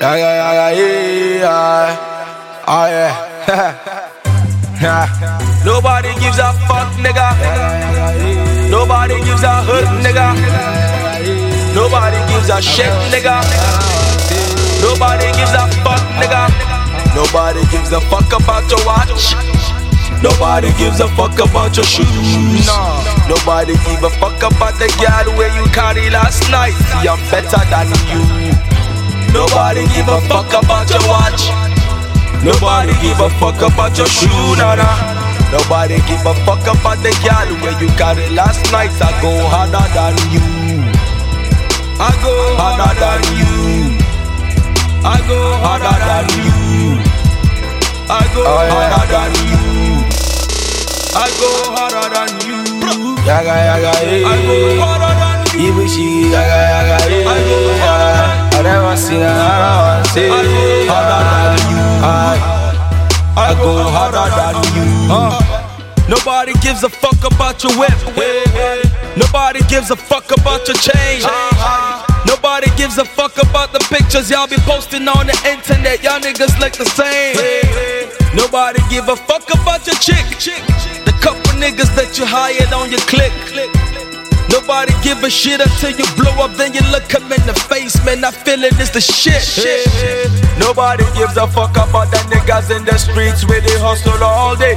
Nobody gives a fuck, nigga. Nobody gives a hood, nigga. Nobody gives a shit, nigga. Nobody gives a fuck, nigga. Nobody gives a fuck about your watch. Nobody gives a fuck about your shoes. Nobody give a fuck about the girl where you carry last night. See, I'm better than you. Nobody give a fuck about your watch. Nobody give a fuck about your shoe, nana. Nobody give a fuck about the girl where you carry last night. I go harder than you. I go harder than you. I go harder than you. I go harder than you. I go harder than you. Yaga yaga eh. I go harder than you. Even she yaga yaga eh. I go harder than you. I never seen another one say I go harder than you. I go harder than you. Nobody gives a fuck about your whip. Nobody gives a fuck about your chain. Nobody gives a fuck about the pictures y'all be posting on the internet. Y'all niggas look the same. Nobody give a fuck about your chick. The couple niggas that you hired on your clique. Nobody give a shit until you blow up, then you look them in the face. Man, I feel it, it's the shit. Nobody gives a fuck about the niggas in the streets where they hustle all day.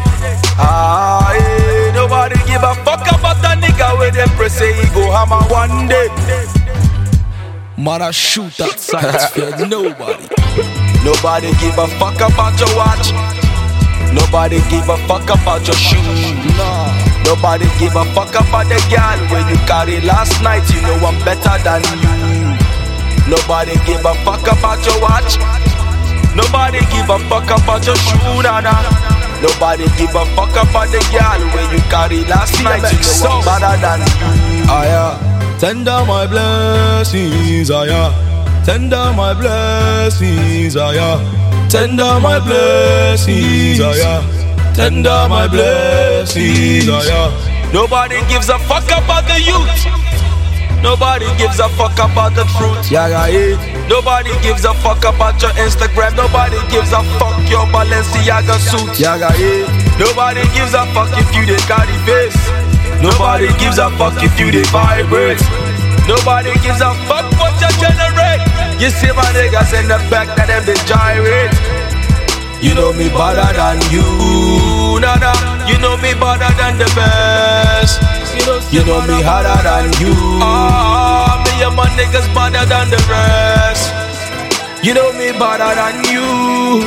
Nobody give a fuck about the nigga where they press say he go hammer one day. Man, I shoot that science fear nobody. Nobody give a fuck about your watch. Nobody give a fuck about your shoes. Nobody give a fuck about the girl when you carry last night. You know I'm better than you. Nobody give a fuck about your watch. Nobody give a fuck about your shoe, nana. Nobody give a fuck about the girl when you carry last night. You know I'm better than you. Tender my blessings, tender my blessings, tender my blessings, tender my blessings, Nobody gives a fuck about the youth. Nobody gives a fuck about the truth. Nobody gives a fuck about your Instagram. Nobody gives a fuck your Balenciaga suit. Nobody gives a fuck if you dey carry face. Nobody gives a fuck if you dey vibrate. Nobody gives a fuck what you generate. You see my niggas in the back that them they gyrate. You know me better than you, nana. You know me better than the best. You know me harder than you. Me and my niggas better than the rest. You know me better than you.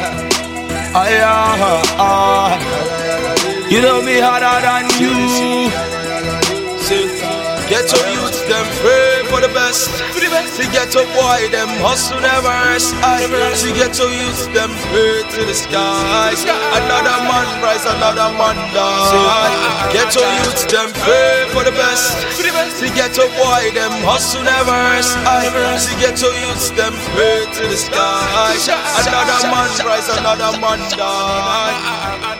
You know me harder than you. Get your youth, them pray for the best. To get your boy, them hustle never rest. To get your youth, them pray to the skies. Another man rise, another man die. Get your youth, them pray for the best. To get your boy, them hustle never rest. To get your youth, them pray to the skies. Another man rise, another man die.